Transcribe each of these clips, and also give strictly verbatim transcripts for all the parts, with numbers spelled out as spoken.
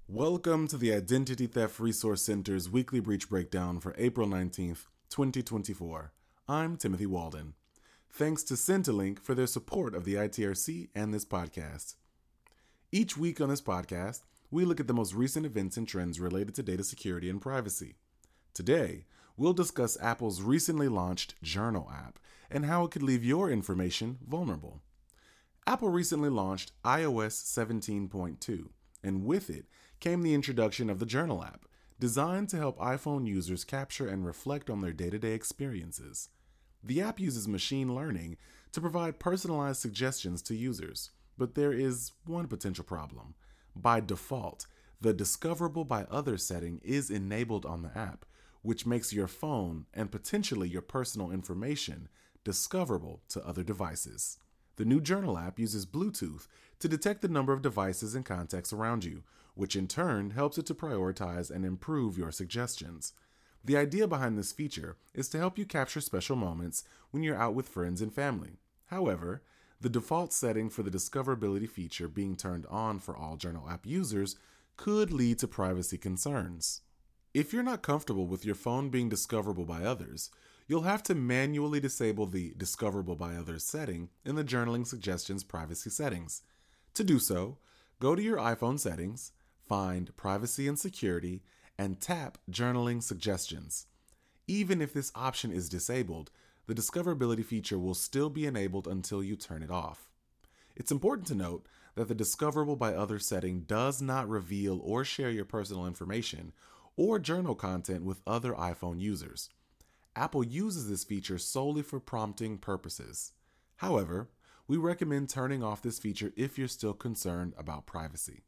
Welcome to the Identity Theft Resource Center's weekly breach breakdown for April nineteenth, twenty twenty-four. I'm Timothy Walden. Thanks to Centilink for their support of the I T R C and this podcast. Each week on this podcast, we look at the most recent events and trends related to data security and privacy. Today, we'll discuss Apple's recently launched Journal app and how it could leave your information vulnerable. Apple recently launched i O S seventeen point two, and with it came the introduction of the Journal app, designed to help iPhone users capture and reflect on their day-to-day experiences. The app uses machine learning to provide personalized suggestions to users, but there is one potential problem. By default, the Discoverable by Others setting is enabled on the app, which makes your phone and potentially your personal information discoverable to other devices. The new Journal app uses Bluetooth to detect the number of devices and contacts around you, which in turn helps it to prioritize and improve your suggestions. The idea behind this feature is to help you capture special moments when you're out with friends and family. However, the default setting for the discoverability feature being turned on for all Journal app users could lead to privacy concerns. If you're not comfortable with your phone being discoverable by others, you'll have to manually disable the Discoverable by Others setting in the Journaling Suggestions privacy settings. To do so, go to your iPhone settings, find Privacy and Security, and tap Journaling Suggestions. Even if this option is disabled, the discoverability feature will still be enabled until you turn it off. It's important to note that the Discoverable by Others setting does not reveal or share your personal information or journal content with other iPhone users. Apple uses this feature solely for prompting purposes. However, we recommend turning off this feature if you're still concerned about privacy.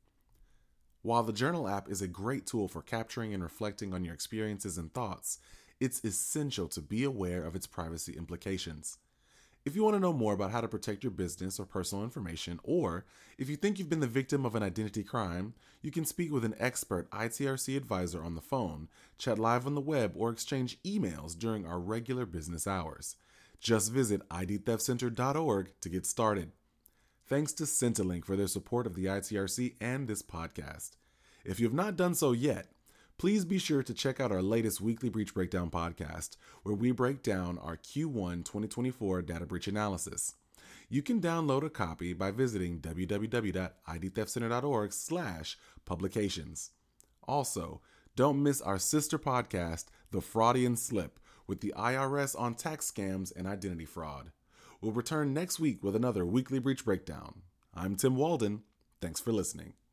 While the Journal app is a great tool for capturing and reflecting on your experiences and thoughts, it's essential to be aware of its privacy implications. If you want to know more about how to protect your business or personal information, or if you think you've been the victim of an identity crime, you can speak with an expert I T R C advisor on the phone, chat live on the web, or exchange emails during our regular business hours. Just visit I D theft center dot org to get started. Thanks to Centilink for their support of the I T R C and this podcast. If you have not done so yet, please be sure to check out our latest weekly breach breakdown podcast, where we break down our Q one twenty twenty-four data breach analysis. You can download a copy by visiting w w w dot I D theft center dot org slash publications. Also, don't miss our sister podcast, The Fraudian Slip, with the I R S on tax scams and identity fraud. We'll return next week with another weekly breach breakdown. I'm Tim Walden. Thanks for listening.